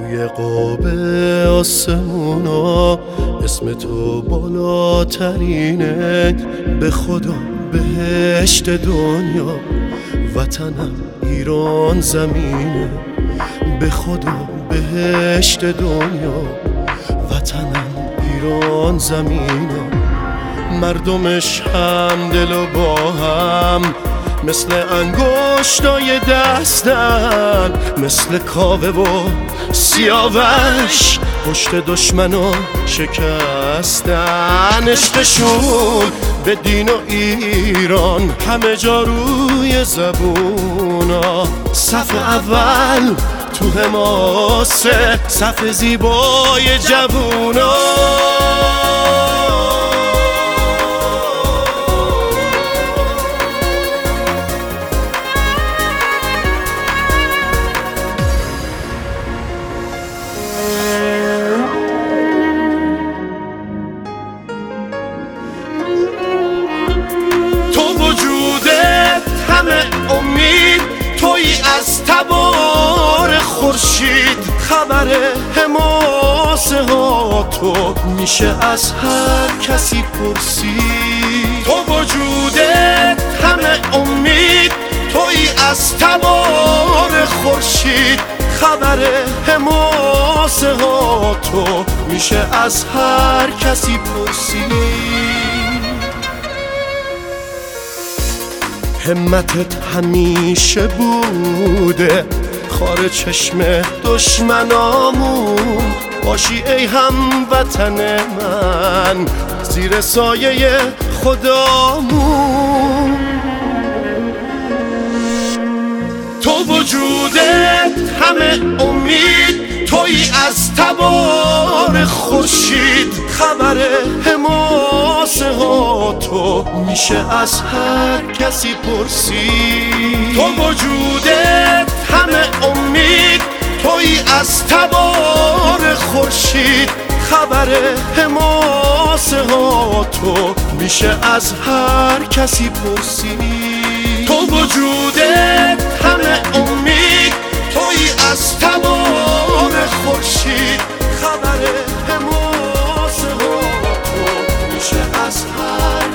روی قاب آسمونا اسم تو بالاترینه. به خدا بهشت دنیا وطنم ایران زمینه. به خدا بهشت دنیا وطنم ایران زمینه. مردمش هم دل و با هم مثل انگشتای دستن، مثل کاوه و سیاوش پشت دشمنا شکستن. عشقشون به دین و ایران همه جا روی زبونا. صف اول تو حماسه، صف زیبای جوونا. امید تویی از تبار خورشید. خبر حماسه ها تو میشه از هر کسی پرسید. تو وجودت همه امید تویی از تبار خورشید. خبر حماسه ها تو میشه از هر کسی پرسید. همتت همیشه بوده خار چشم دشمنامون. باشی ای هموطن من زیر سایه خدامون. تو وجودت همه امید تویی از تبار خورشید. خبر حماسه ها تو میشه از هر کسی پرسید. تو وجودت همه امید تویی از تبار خورشید. خبر حماسه ها تو میشه از هر کسی پرسید. تو وجودت همه امید تویی از تبار خورشید. خبر حماسه ها تو میشه از هر